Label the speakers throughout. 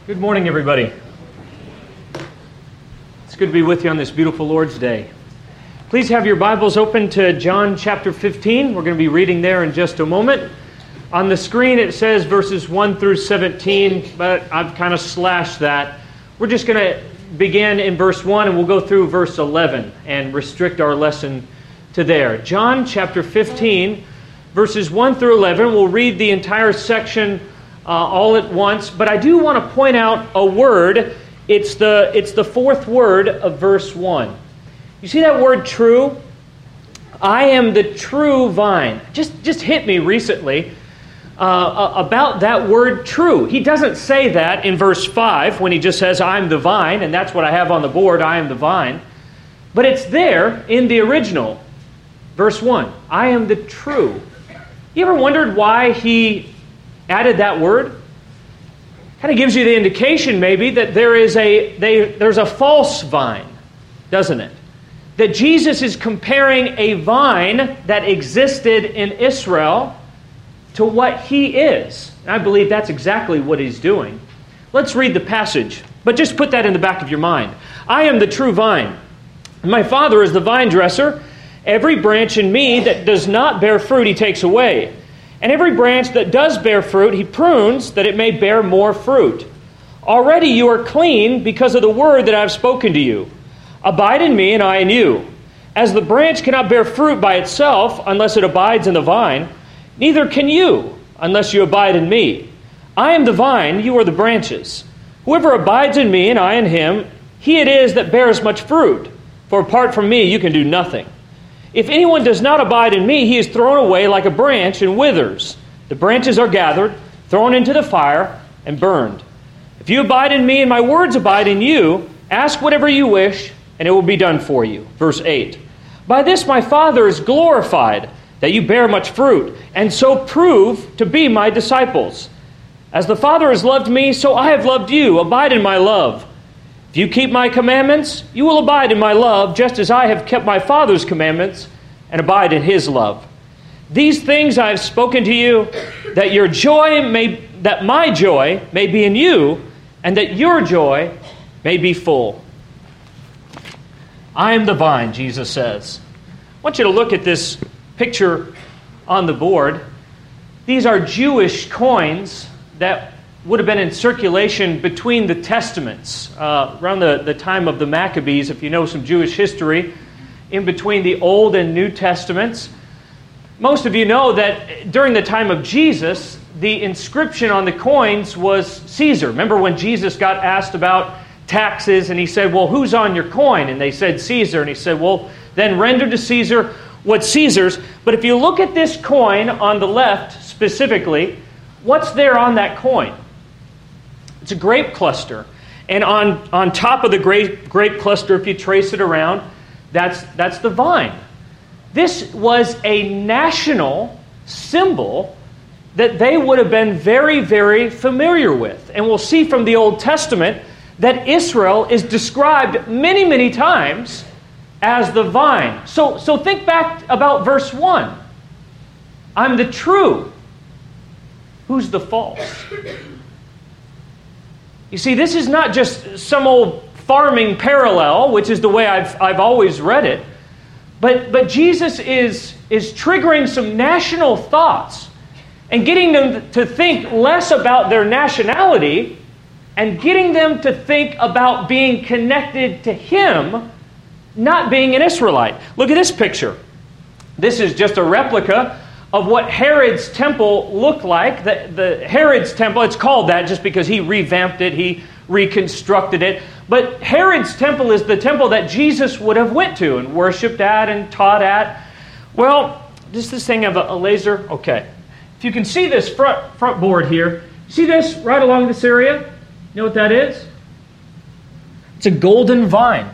Speaker 1: Good morning, everybody. It's good to be with you on this beautiful Lord's Day. Please have your Bibles open to John chapter 15. We're going to be reading there in just a moment. On the screen it says verses 1 through 17, but I've kind of slashed that. We're just going to begin in verse 1 and we'll go through verse 11 and restrict our lesson to there. John chapter 15, verses 1 through 11. We'll read the entire section all at once, but I do want to point out a word. It's the fourth word of verse 1. You see that word true? I am the true vine. Just hit me recently about that word true. He doesn't say that in verse 5 when he just says, I'm the vine, and that's what I have on the board, I am the vine. But it's there in the original, verse 1. I am the true. You ever wondered why he added that word? Kind of gives you the indication maybe that there's a false vine, doesn't it? That Jesus is comparing a vine that existed in Israel to what he is. And I believe that's exactly what he's doing. Let's read the passage, but just put that in the back of your mind. I am the true vine, and my Father is the vine dresser. Every branch in me that does not bear fruit he takes away. And every branch that does bear fruit, he prunes, that it may bear more fruit. Already you are clean because of the word that I have spoken to you. Abide in me, and I in you. As the branch cannot bear fruit by itself unless it abides in the vine, neither can you unless you abide in me. I am the vine, you are the branches. Whoever abides in me, and I in him, he it is that bears much fruit. For apart from me you can do nothing. If anyone does not abide in me, he is thrown away like a branch and withers. The branches are gathered, thrown into the fire, and burned. If you abide in me and my words abide in you, ask whatever you wish, and it will be done for you. Verse 8. By this my Father is glorified, that you bear much fruit, and so prove to be my disciples. As the Father has loved me, so I have loved you. Abide in my love. If you keep my commandments, you will abide in my love, just as I have kept my Father's commandments and abide in his love. These things I have spoken to you, that my joy may be in you, and that your joy may be full. I am the vine, Jesus says. I want you to look at this picture on the board. These are Jewish coins that would have been in circulation between the Testaments, around the time of the Maccabees, if you know some Jewish history, in between the Old and New Testaments. Most of you know that during the time of Jesus, the inscription on the coins was Caesar. Remember when Jesus got asked about taxes, and he said, well, who's on your coin? And they said Caesar, and he said, well, then render to Caesar what's Caesar's. But if you look at this coin on the left specifically, what's there on that coin? It's a grape cluster. And on top of the grape cluster, if you trace it around, that's the vine. This was a national symbol that they would have been very, very familiar with. And we'll see from the Old Testament that Israel is described many, many times as the vine. So think back about verse 1. I'm the true. Who's the false? You see, this is not just some old farming parallel, which is the way I've always read it. But Jesus is triggering some national thoughts and getting them to think less about their nationality and getting them to think about being connected to him, not being an Israelite. Look at this picture. This is just a replica of what Herod's temple looked like. The Herod's temple, it's called that just because he revamped it, he reconstructed it. But Herod's temple is the temple that Jesus would have went to and worshipped at and taught at. Well, does this thing have a laser? Okay. If you can see this front board here, see this right along this area? You know what that is? It's a golden vine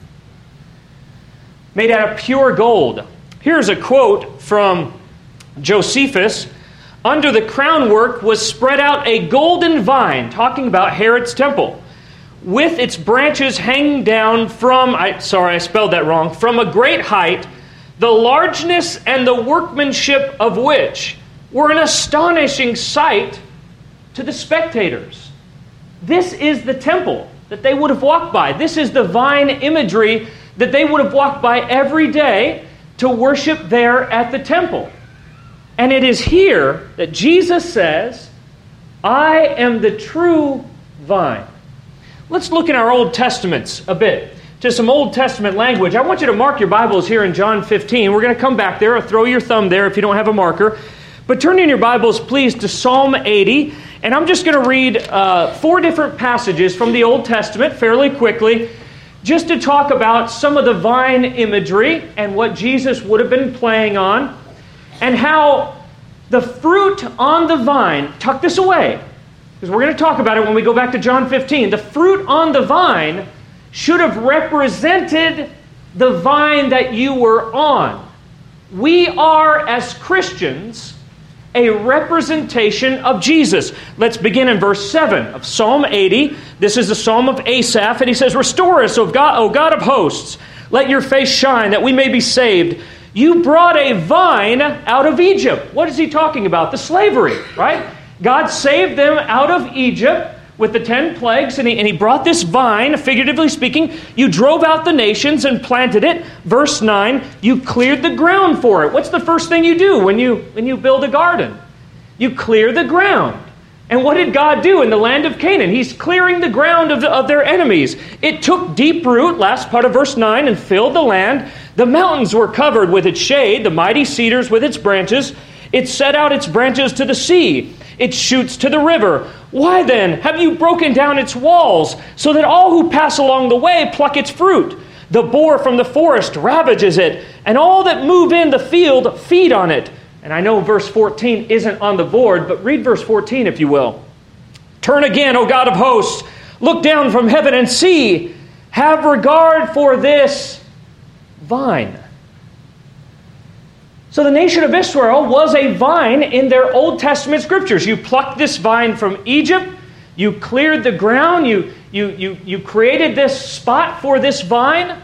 Speaker 1: made out of pure gold. Here's a quote from Josephus. Under the crownwork was spread out a golden vine, talking about Herod's temple, with its branches hanging down from a great height, the largeness and the workmanship of which were an astonishing sight to the spectators. This is the temple that they would have walked by. This is the vine imagery that they would have walked by every day to worship there at the temple. And it is here that Jesus says, I am the true vine. Let's look in our Old Testaments a bit, to some Old Testament language. I want you to mark your Bibles here in John 15. We're going to come back there, or throw your thumb there if you don't have a marker. But turn in your Bibles, please, to Psalm 80. And I'm just going to read 4 different passages from the Old Testament fairly quickly, just to talk about some of the vine imagery and what Jesus would have been playing on, and how the fruit on the vine, tuck this away, because we're going to talk about it when we go back to John 15. The fruit on the vine should have represented the vine that you were on. We are, as Christians, a representation of Jesus. Let's begin in verse 7 of Psalm 80. This is the Psalm of Asaph, and he says, Restore us, O God of hosts. Let your face shine, that we may be saved. You brought a vine out of Egypt. What is he talking about? The slavery, right? God saved them out of Egypt with the 10 plagues, and he brought this vine, figuratively speaking. You drove out the nations and planted it. Verse 9, you cleared the ground for it. What's the first thing you do when you build a garden? You clear the ground. And what did God do in the land of Canaan? He's clearing the ground of their enemies. It took deep root, last part of verse 9, and filled the land. The mountains were covered with its shade, the mighty cedars with its branches. It set out its branches to the sea. It shoots to the river. Why then have you broken down its walls, so that all who pass along the way pluck its fruit? The boar from the forest ravages it, and all that move in the field feed on it. And I know verse 14 isn't on the board, but read verse 14 if you will. Turn again, O God of hosts. Look down from heaven and see. Have regard for this vine. So the nation of Israel was a vine in their Old Testament scriptures. You plucked this vine from Egypt. You cleared the ground. You created this spot for this vine.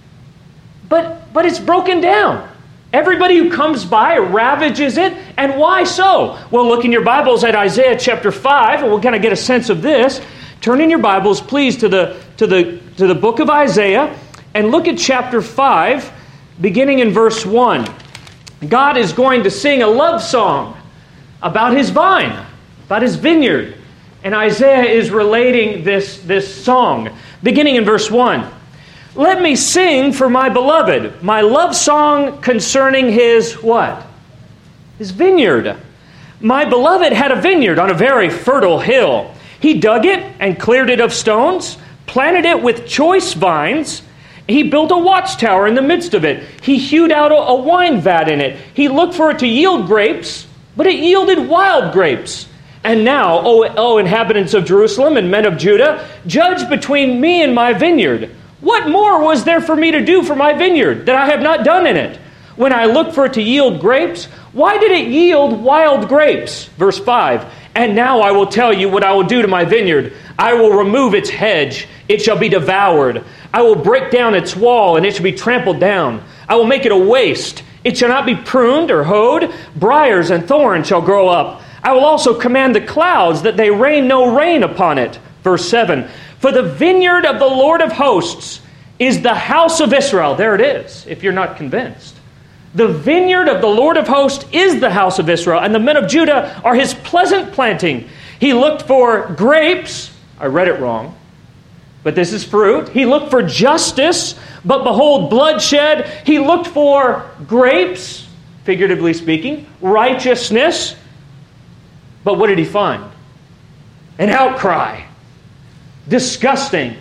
Speaker 1: But it's broken down. Everybody who comes by ravages it. And why so? Well, look in your Bibles at Isaiah chapter 5, and we're going to get a sense of this. Turn in your Bibles, please, to the book of Isaiah, and look at chapter 5, beginning in verse 1. God is going to sing a love song about his vine, about his vineyard. And Isaiah is relating this song, beginning in verse 1. Let me sing for my beloved, my love song concerning his what? His vineyard. My beloved had a vineyard on a very fertile hill. He dug it and cleared it of stones, planted it with choice vines. He built a watchtower in the midst of it. He hewed out a wine vat in it. He looked for it to yield grapes, but it yielded wild grapes. And now, O inhabitants of Jerusalem and men of Judah, judge between me and my vineyard. What more was there for me to do for my vineyard that I have not done in it? When I looked for it to yield grapes, why did it yield wild grapes? Verse 5, and now I will tell you what I will do to my vineyard. I will remove its hedge. It shall be devoured. I will break down its wall, and it shall be trampled down. I will make it a waste. It shall not be pruned or hoed. Briars and thorns shall grow up. I will also command the clouds that they rain no rain upon it. Verse 7, for the vineyard of the Lord of hosts is the house of Israel. There it is, if you're not convinced. The vineyard of the Lord of hosts is the house of Israel, and the men of Judah are his pleasant planting. He looked for grapes. I read it wrong, but this is fruit. He looked for justice, but behold, bloodshed. He looked for grapes, figuratively speaking, righteousness. But what did he find? An outcry. Disgusting.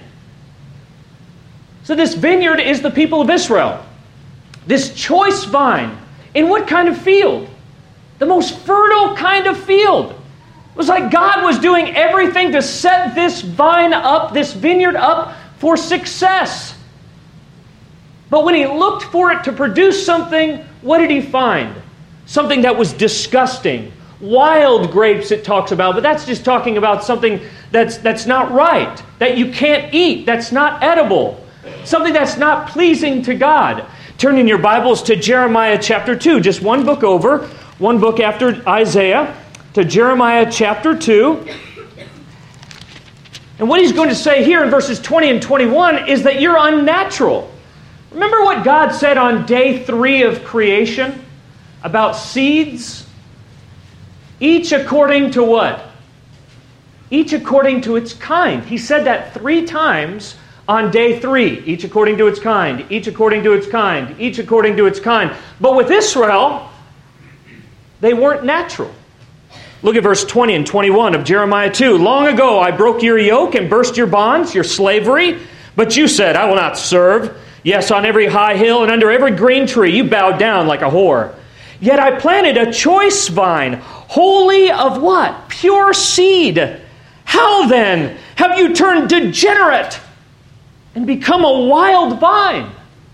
Speaker 1: So this vineyard is the people of Israel. This choice vine. In what kind of field? The most fertile kind of field. It was like God was doing everything to set this vine up, this vineyard up for success. But when he looked for it to produce something, what did he find? Something that was disgusting. Wild grapes it talks about, but that's just talking about something that's not right, that you can't eat, that's not edible, something that's not pleasing to God. Turn in your Bibles to Jeremiah chapter 2, just one book over, one book after Isaiah, to Jeremiah chapter 2. And what he's going to say here in verses 20 and 21 is that you're unnatural. Remember what God said on day 3 of creation about seeds? Each according to what? Each according to its kind. He said that 3 times on day 3. Each according to its kind. Each according to its kind. Each according to its kind. But with Israel, they weren't natural. Look at verse 20 and 21 of Jeremiah 2. Long ago I broke your yoke and burst your bonds, your slavery. But you said, I will not serve. Yes, on every high hill and under every green tree you bowed down like a whore. Yet I planted a choice vine, wholly of what? Pure seed. How then have you turned degenerate and become a wild vine?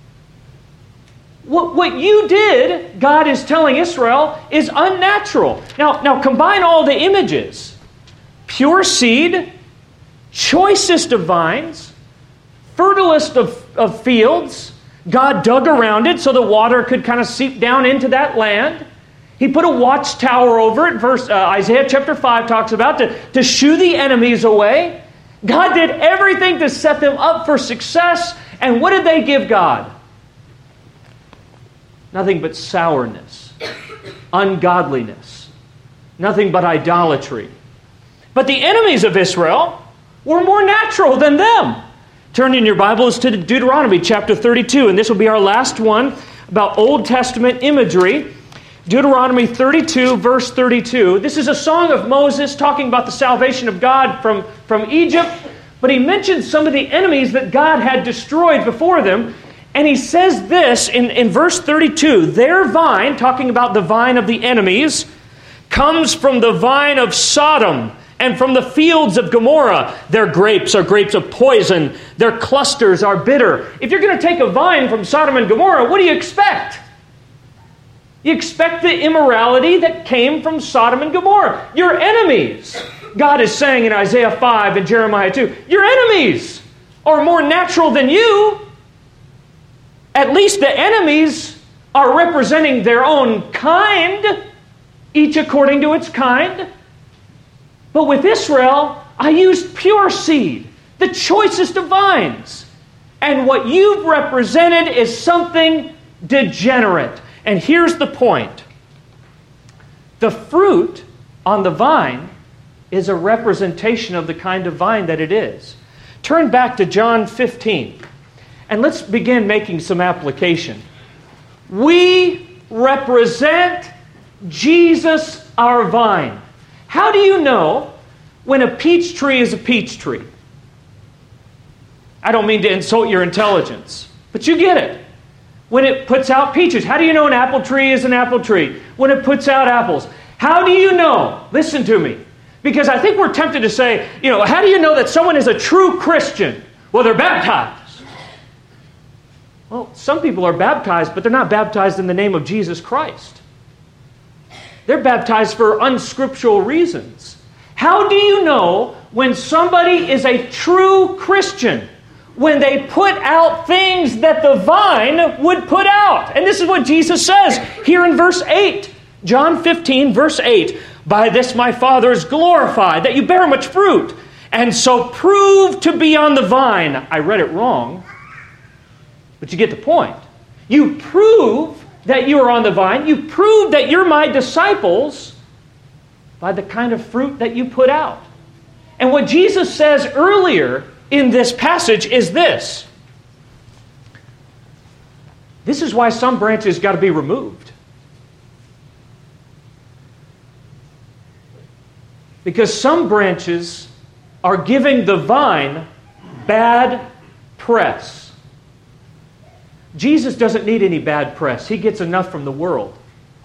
Speaker 1: What you did, God is telling Israel, is unnatural. Now combine all the images. Pure seed, choicest of vines, fertilest of fields. God dug around it so the water could kind of seep down into that land. He put a watchtower over it. Isaiah chapter 5 talks about to shoo the enemies away. God did everything to set them up for success. And what did they give God? Nothing but sourness, ungodliness, nothing but idolatry. But the enemies of Israel were more natural than them. Turn in your Bibles to Deuteronomy chapter 32, and this will be our last one about Old Testament imagery. Deuteronomy 32, verse 32. This is a song of Moses talking about the salvation of God from Egypt, but he mentions some of the enemies that God had destroyed before them. And he says this in verse 32, their vine, talking about the vine of the enemies, comes from the vine of Sodom and from the fields of Gomorrah. Their grapes are grapes of poison. Their clusters are bitter. If you're going to take a vine from Sodom and Gomorrah, what do you expect? You expect the immorality that came from Sodom and Gomorrah. Your enemies, God is saying in Isaiah 5 and Jeremiah 2, your enemies are more natural than you. At least the enemies are representing their own kind, each according to its kind. But with Israel, I used pure seed, the choicest of vines. And what you've represented is something degenerate. And here's the point. The fruit on the vine is a representation of the kind of vine that it is. Turn back to John 15. And let's begin making some application. We represent Jesus, our vine. How do you know when a peach tree is a peach tree? I don't mean to insult your intelligence, but you get it. When it puts out peaches. How do you know an apple tree is an apple tree? When it puts out apples. How do you know? Listen to me. Because I think we're tempted to say, how do you know that someone is a true Christian? Well, they're baptized. Well, some people are baptized, but they're not baptized in the name of Jesus Christ. They're baptized for unscriptural reasons. How do you know when somebody is a true Christian? When they put out things that the vine would put out. And this is what Jesus says here in verse 8. John 15, verse 8. By this my Father is glorified, that you bear much fruit, and so prove to be on the vine. I read it wrong. But you get the point. You prove that you are on the vine. You prove that you're my disciples by the kind of fruit that you put out. And what Jesus says earlier in this passage is this. This is why some branches got to be removed. Because some branches are giving the vine bad press. Jesus doesn't need any bad press. He gets enough from the world.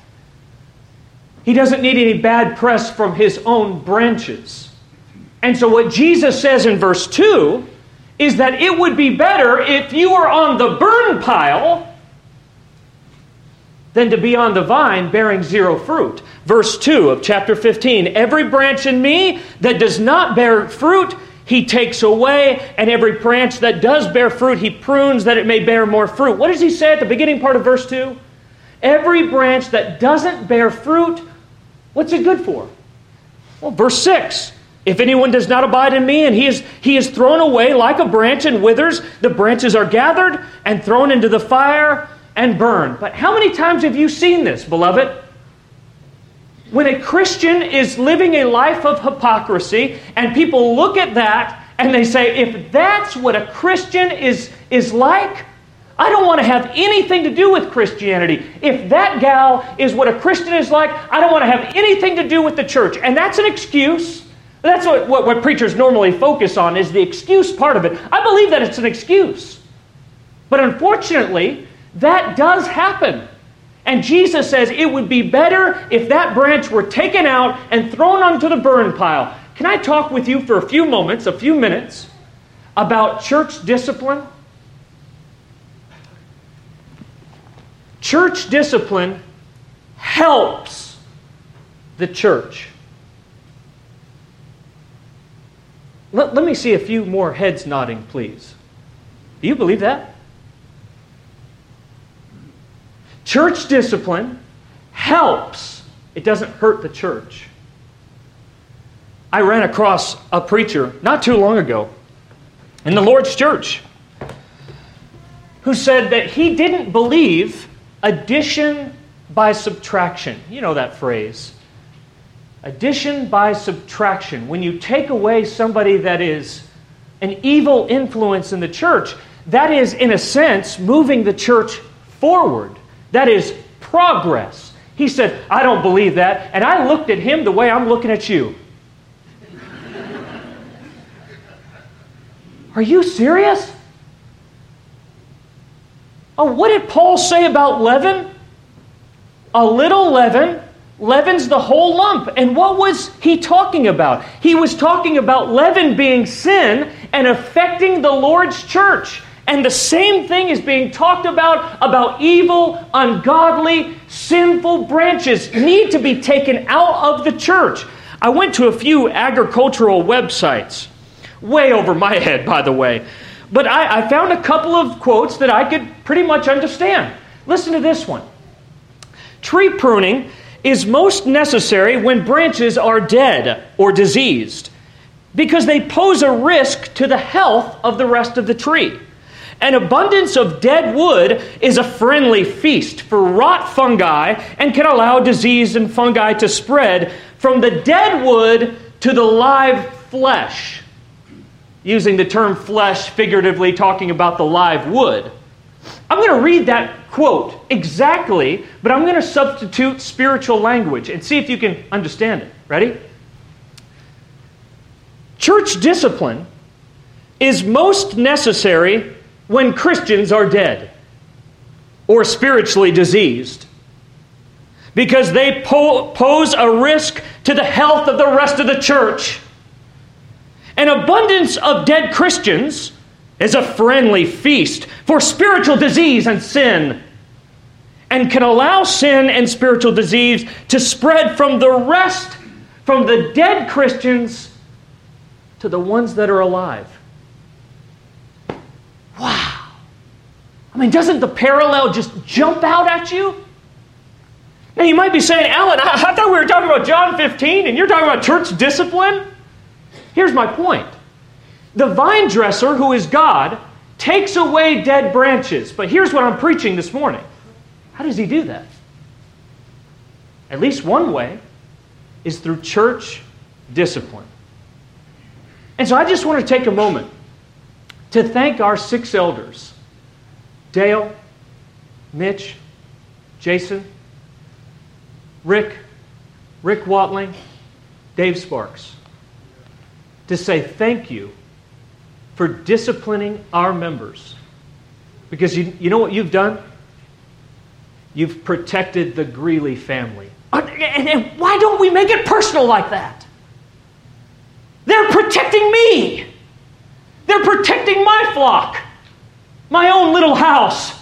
Speaker 1: He doesn't need any bad press from his own branches. And so what Jesus says in verse 2 is that it would be better if you were on the burn pile than to be on the vine bearing zero fruit. Verse 2 of chapter 15, every branch in me that does not bear fruit, he takes away, and every branch that does bear fruit, he prunes that it may bear more fruit. What does he say at the beginning part of verse 2? Every branch that doesn't bear fruit, what's it good for? Well, verse 6, If anyone does not abide in me, and he is thrown away like a branch and withers, the branches are gathered and thrown into the fire and burned. But how many times have you seen this, beloved? When a Christian is living a life of hypocrisy, and people look at that and they say, if that's what a Christian is like, I don't want to have anything to do with Christianity. If that gal is what a Christian is like, I don't want to have anything to do with the church. And that's an excuse. That's what preachers normally focus on, is the excuse part of it. I believe that it's an excuse. But unfortunately, that does happen. And Jesus says it would be better if that branch were taken out and thrown onto the burn pile. Can I talk with you for a few minutes, about church discipline? Church discipline helps the church. Let me see a few more heads nodding, please. Do you believe that? Church discipline helps. It doesn't hurt the church. I ran across a preacher not too long ago in the Lord's church who said that he didn't believe addition by subtraction. You know that phrase. Addition by subtraction. When you take away somebody that is an evil influence in the church, that is, in a sense, moving the church forward. That is progress. He said, I don't believe that. And I looked at him the way I'm looking at you. Are you serious? Oh, what did Paul say about leaven? A little leaven leavens the whole lump. And what was he talking about? He was talking about leaven being sin and affecting the Lord's church. And the same thing is being talked about evil, ungodly, sinful branches need to be taken out of the church. I went to a few agricultural websites, way over my head, by the way. But I found a couple of quotes that I could pretty much understand. Listen to this one. Tree pruning is most necessary when branches are dead or diseased, because they pose a risk to the health of the rest of the tree. An abundance of dead wood is a friendly feast for rot fungi and can allow disease and fungi to spread from the dead wood to the live flesh. Using the term flesh figuratively, talking about the live wood. I'm going to read that quote exactly, but I'm going to substitute spiritual language and see if you can understand it. Ready? Church discipline is most necessary when Christians are dead or spiritually diseased, because they pose a risk to the health of the rest of the church. An abundance of dead Christians is a friendly feast for spiritual disease and sin, and can allow sin and spiritual disease to spread from the dead Christians to the ones that are alive. Wow. I mean, doesn't the parallel just jump out at you? Now you might be saying, Alan, I thought we were talking about John 15 and you're talking about church discipline. Here's my point. The vine dresser, who is God, takes away dead branches. But here's what I'm preaching this morning. How does he do that? At least one way is through church discipline. And so I just want to take a moment to thank our 6 elders, Dale, Mitch, Jason, Rick Watling, Dave Sparks, to say thank you for disciplining our members. Because you know what you've done? You've protected the Greeley family. And why don't we make it personal like that? They're protecting me. They're protecting my flock, my own little house.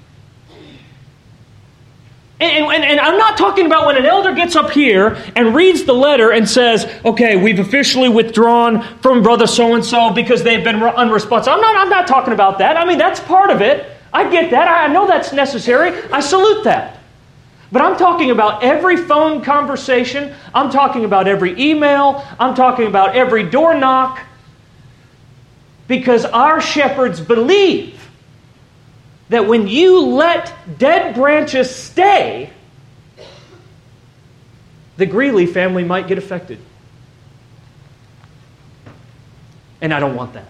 Speaker 1: And I'm not talking about when an elder gets up here and reads the letter and says, okay, we've officially withdrawn from brother so-and-so because they've been unresponsive. I'm not talking about that. I mean, that's part of it. I get that. I know that's necessary. I salute that. But I'm talking about every phone conversation. I'm talking about every email. I'm talking about every door knock. Because our shepherds believe that when you let dead branches stay, the Greeley family might get affected. And I don't want that.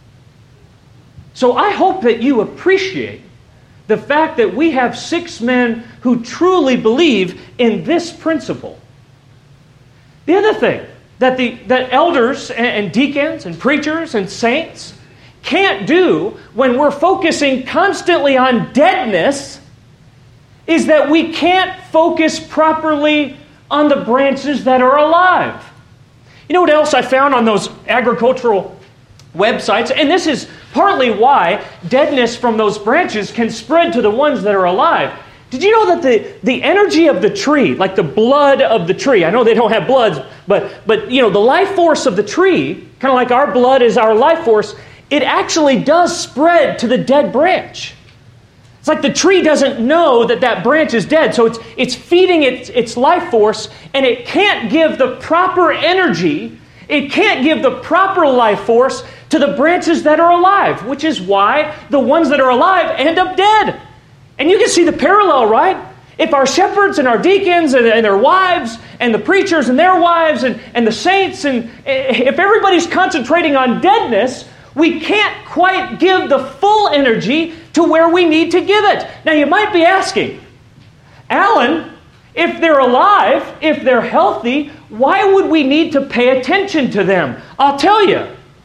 Speaker 1: So I hope that you appreciate the fact that we have 6 men who truly believe in this principle. The other thing that elders and deacons and preachers and saints can't do when we're focusing constantly on deadness is that we can't focus properly on the branches that are alive. You know what else I found on those agricultural websites? And this is partly why deadness from those branches can spread to the ones that are alive. Did you know that the energy of the tree, like the blood of the tree, I know they don't have bloods, but you know, the life force of the tree, kind of like our blood is our life force, it actually does spread to the dead branch. It's like the tree doesn't know that branch is dead, so it's feeding its life force, and it can't give the proper energy, it can't give the proper life force to the branches that are alive, which is why the ones that are alive end up dead. And you can see the parallel, right? If our shepherds and our deacons and their wives and the preachers and their wives and the saints, and if everybody's concentrating on deadness, we can't quite give the full energy to where we need to give it. Now you might be asking, Alan, if they're alive, if they're healthy, why would we need to pay attention to them? I'll tell you.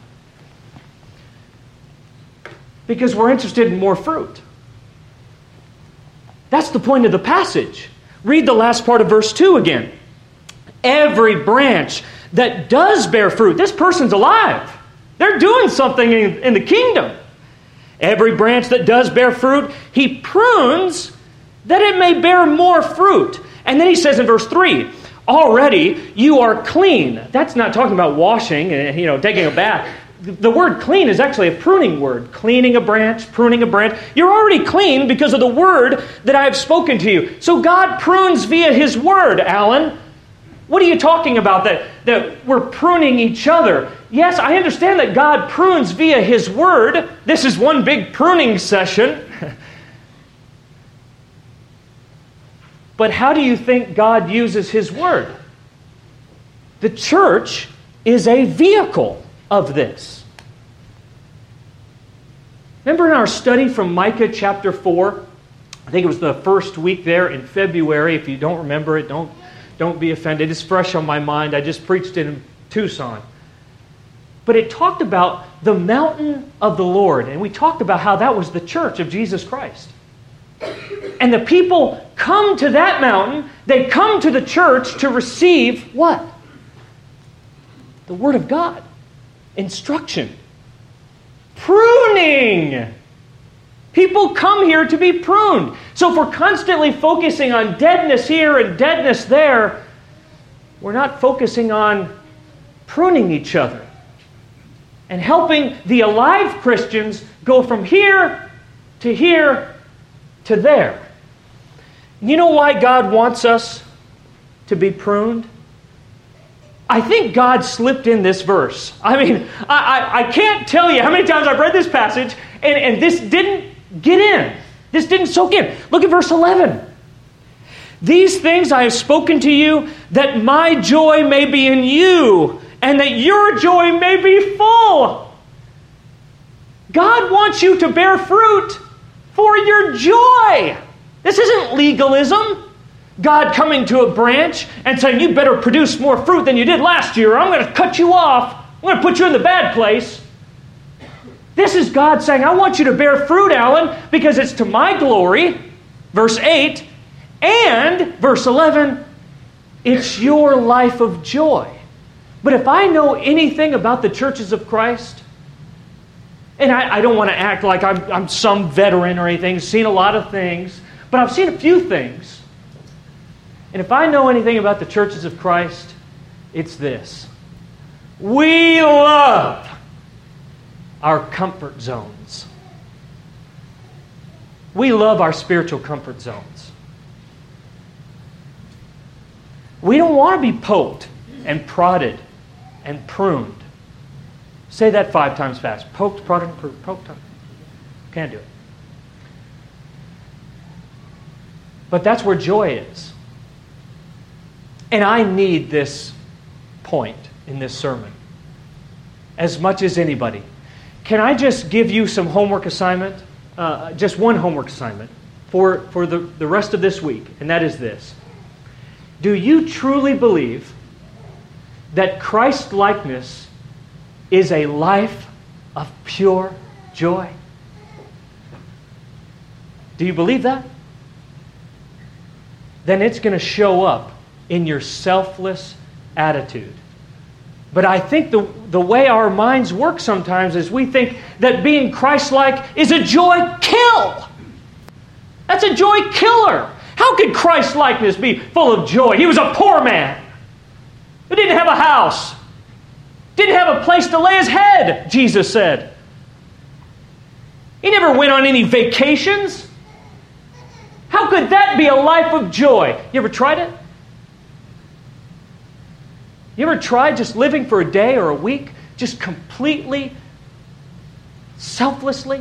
Speaker 1: Because we're interested in more fruit. That's the point of the passage. Read the last part of verse 2 again. Every branch that does bear fruit, this person's alive. They're doing something in the kingdom. Every branch that does bear fruit, he prunes that it may bear more fruit. And then he says in verse 3, already you are clean. That's not talking about washing and taking a bath. The word clean is actually a pruning word. Cleaning a branch, pruning a branch. You're already clean because of the word that I have spoken to you. So God prunes via His word, Alan. What are you talking about? That we're pruning each other. Yes, I understand that God prunes via His word. This is one big pruning session. But how do you think God uses His word? The church is a vehicle of this. Remember in our study from Micah chapter 4? I think it was the first week there in February. If you don't remember it, don't be offended. It's fresh on my mind. I just preached it in Tucson. But it talked about the mountain of the Lord. And we talked about how that was the church of Jesus Christ. And the people come to that mountain. They come to the church to receive what? The Word of God. Instruction. Pruning. People come here to be pruned. So if we're constantly focusing on deadness here and deadness there, we're not focusing on pruning each other and helping the alive Christians go from here to there. You know why God wants us to be pruned? I think God slipped in this verse. I mean, I can't tell you how many times I've read this passage and this didn't get in. This didn't soak in. Look at verse 11. These things I have spoken to you, that my joy may be in you, and that your joy may be full. God wants you to bear fruit for your joy. This isn't legalism. God coming to a branch and saying, you better produce more fruit than you did last year, or I'm going to cut you off. I'm going to put you in the bad place. This is God saying, I want you to bear fruit, Alan, because it's to my glory. Verse 8. And, verse 11, it's your life of joy. But if I know anything about the churches of Christ, and I don't want to act like I'm some veteran or anything, seen a lot of things, but I've seen a few things. And if I know anything about the churches of Christ, it's this. We love our comfort zones. We love our spiritual comfort zones. We don't want to be poked and prodded and pruned. Say that 5 times fast. Poked, prodded, and pruned. Poked. Can't do it. But that's where joy is. And I need this point in this sermon as much as anybody. Can I just give you some homework assignment? Just one homework assignment for the rest of this week, and that is this. Do you truly believe that Christ-likeness is a life of pure joy? Do you believe that? Then it's going to show up in your selfless attitude. But I think the way our minds work sometimes is we think that being Christ-like is a joy kill. That's a joy killer. How could Christ-likeness be full of joy? He was a poor man who didn't have a house, didn't have a place to lay his head, Jesus said. He never went on any vacations. How could that be a life of joy? You ever tried it? You ever tried just living for a day or a week, just completely, selflessly?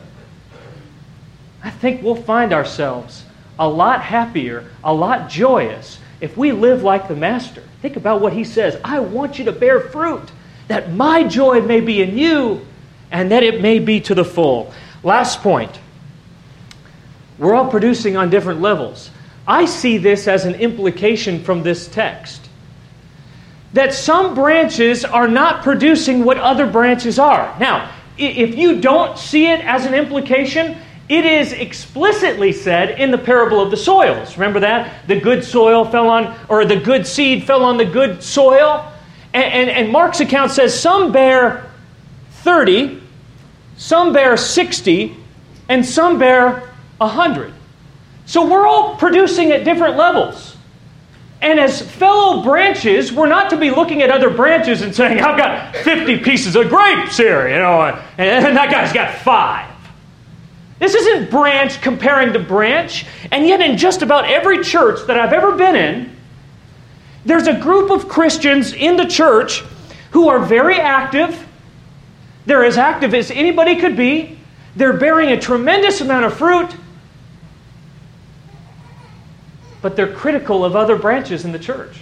Speaker 1: I think we'll find ourselves a lot happier, a lot joyous if we live like the Master. Think about what He says. I want you to bear fruit, that my joy may be in you, and that it may be to the full. Last point. We're all producing on different levels. I see this as an implication from this text. That some branches are not producing what other branches are. Now, if you don't see it as an implication, it is explicitly said in the parable of the soils. Remember that? The good soil fell on, or the good seed fell on the good soil. And Mark's account says some bear 30, some bear 60, and some bear 100. So we're all producing at different levels. And as fellow branches, we're not to be looking at other branches and saying, I've got 50 pieces of grapes here, and that guy's got 5. This isn't branch comparing to branch. And yet in just about every church that I've ever been in, there's a group of Christians in the church who are very active. They're as active as anybody could be. They're bearing a tremendous amount of fruit. But they're critical of other branches in the church.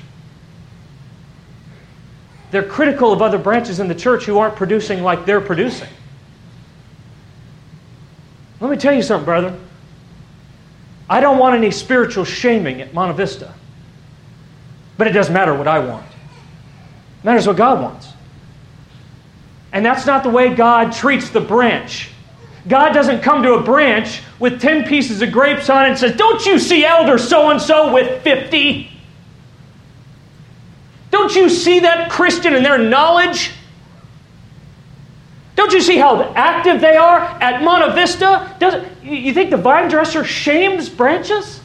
Speaker 1: They're critical of other branches in the church who aren't producing like they're producing. Let me tell you something, brother. I don't want any spiritual shaming at Monte Vista. But it doesn't matter what I want. It matters what God wants. And that's not the way God treats the branch. God doesn't come to a branch with 10 pieces of grapes on it and says, don't you see elder so-and-so with 50? Don't you see that Christian and their knowledge? Don't you see how active they are at Monte Vista? You think the vine dresser shames branches?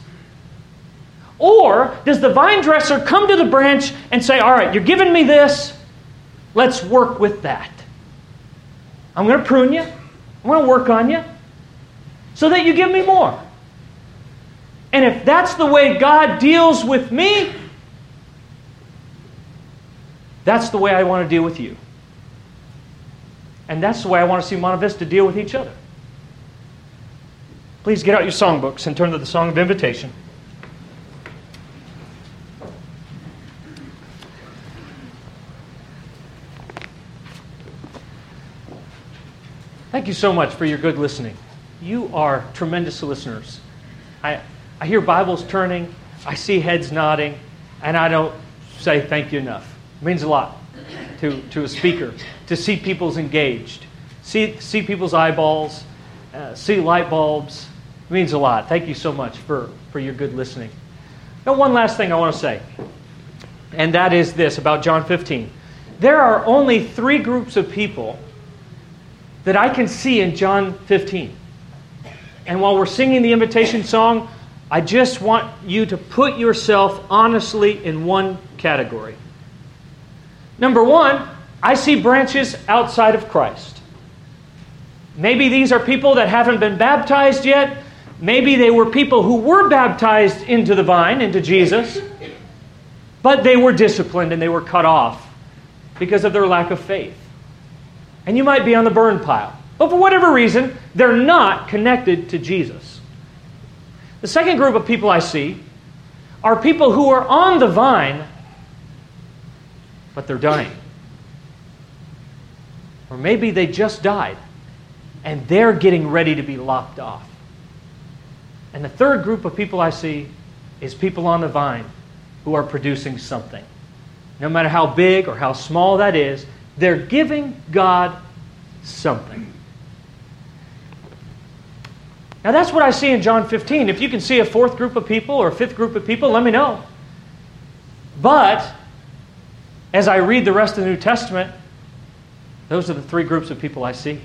Speaker 1: Or does the vine dresser come to the branch and say, all right, you're giving me this, let's work with that. I'm going to prune you. I'm going to work on you so that you give me more. And if that's the way God deals with me, that's the way I want to deal with you. And that's the way I want to see Monte Vista deal with each other. Please get out your songbooks and turn to the Song of Invitation. Thank you so much for your good listening. You are tremendous listeners. I hear Bibles turning, I see heads nodding, and I don't say thank you enough. It means a lot to a speaker to see people's engaged, see people's eyeballs, see light bulbs. It means a lot. Thank you so much for your good listening. Now, one last thing I want to say, and that is this about John 15. There are only 3 groups of people that I can see in John 15. And while we're singing the invitation song, I just want you to put yourself honestly in one category. Number 1, I see branches outside of Christ. Maybe these are people that haven't been baptized yet. Maybe they were people who were baptized into the vine, into Jesus. But they were disciplined and they were cut off because of their lack of faith. And you might be on the burn pile. But for whatever reason, they're not connected to Jesus. The second group of people I see are people who are on the vine, but they're dying. Or maybe they just died, and they're getting ready to be lopped off. And the third group of people I see is people on the vine who are producing something. No matter how big or how small that is, they're giving God something. Now that's what I see in John 15. If you can see a fourth group of people or a fifth group of people, let me know. But as I read the rest of the New Testament, those are the three groups of people I see.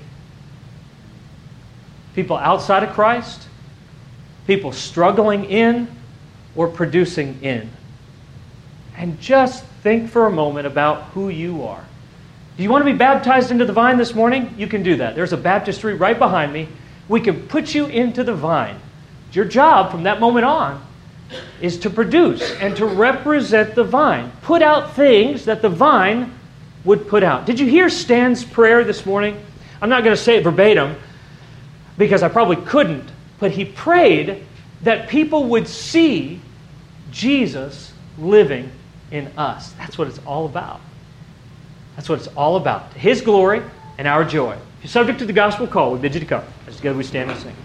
Speaker 1: People outside of Christ, people struggling in or producing in. And just think for a moment about who you are. Do you want to be baptized into the vine this morning? You can do that. There's a baptistry right behind me. We can put you into the vine. Your job from that moment on is to produce and to represent the vine. Put out things that the vine would put out. Did you hear Stan's prayer this morning? I'm not going to say it verbatim because I probably couldn't, but he prayed that people would see Jesus living in us. That's what it's all about. That's what it's all about. His glory and our joy. If you're subject to the gospel call, we bid you to come. As together we stand and sing.